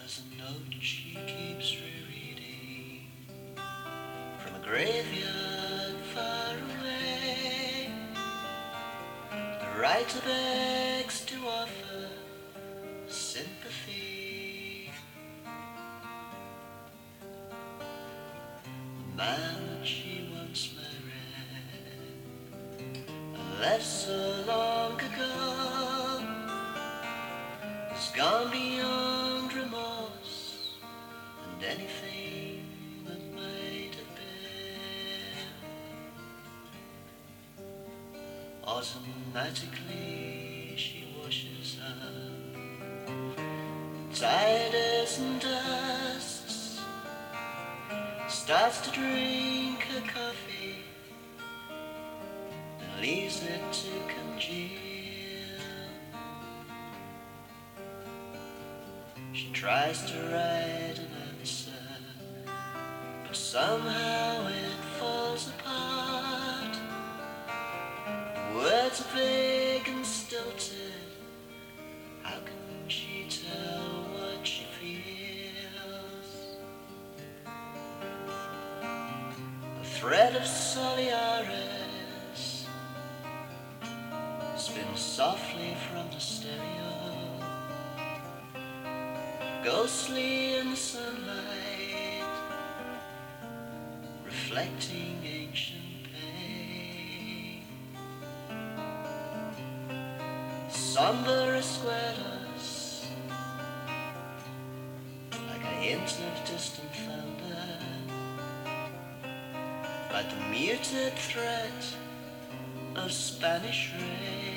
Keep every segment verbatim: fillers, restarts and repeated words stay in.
There's a note she keeps rereading from a graveyard far away. The writer begs to offer sympathy. The man that she once married and left so long ago has gone beyond remorse and anything that might have been. Automatically she washes up, tidies and dusts, starts to drink her coffee and leaves it to congeal. She tries to write an answer, but somehow it falls apart. The words are vague and stilted. How can she tell what she feels? A thread of Soliaris spins softly from the stereo, ghostly in the sunlight, reflecting ancient pain. Somber escuelas, like a hint of distant thunder, like the muted threat of Spanish rain.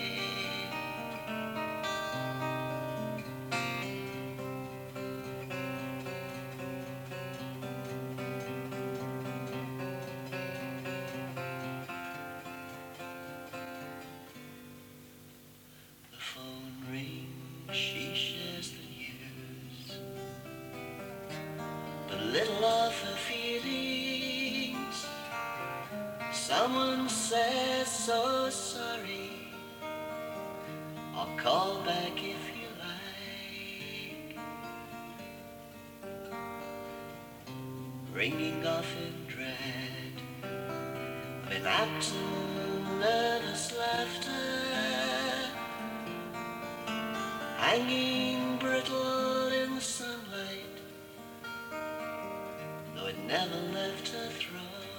She shares the news, but little of her feelings. Someone says so sorry, I'll call back if you like. Ringing off in dread of inapt and nervous laughter, hanging brittle in the sunlight, though it never left her throat.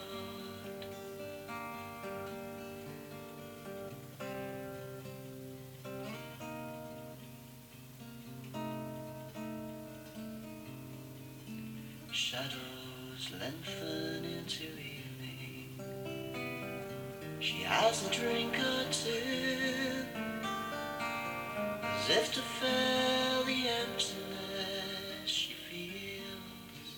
Shadows lengthen into evening. She has a drink or two, as if to fill the emptiness she feels.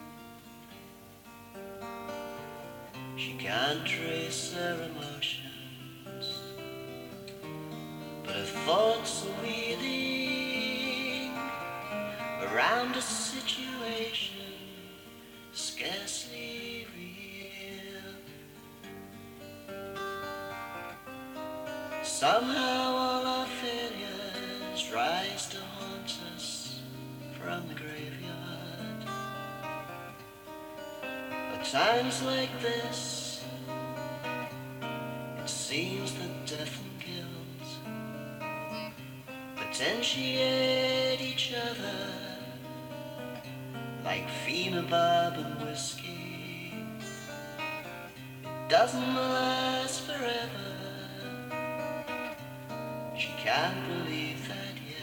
She can't trace her emotions, but her thoughts are wheeling around a situation scarcely real. Somehow all our failures rise to haunt us from the graveyard. At times like this, it seems that death and guilt potentiate each other like phenobarb and whiskey. It doesn't last forever. She can't believe that yet.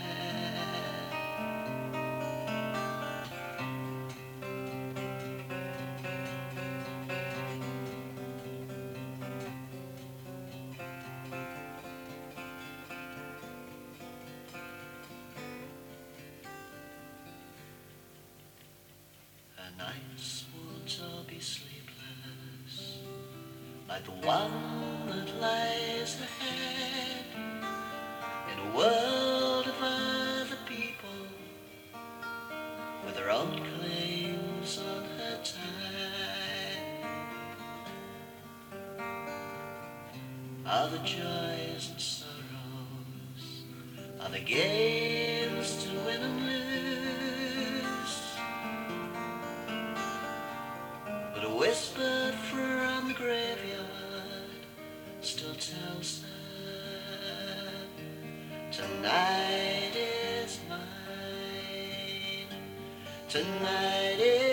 Her nights won't all be sleepless, like the one that lies ahead, in a world of other people with their own claims on her time. Are the joys and sorrows, are the gains to win and lose, Tonight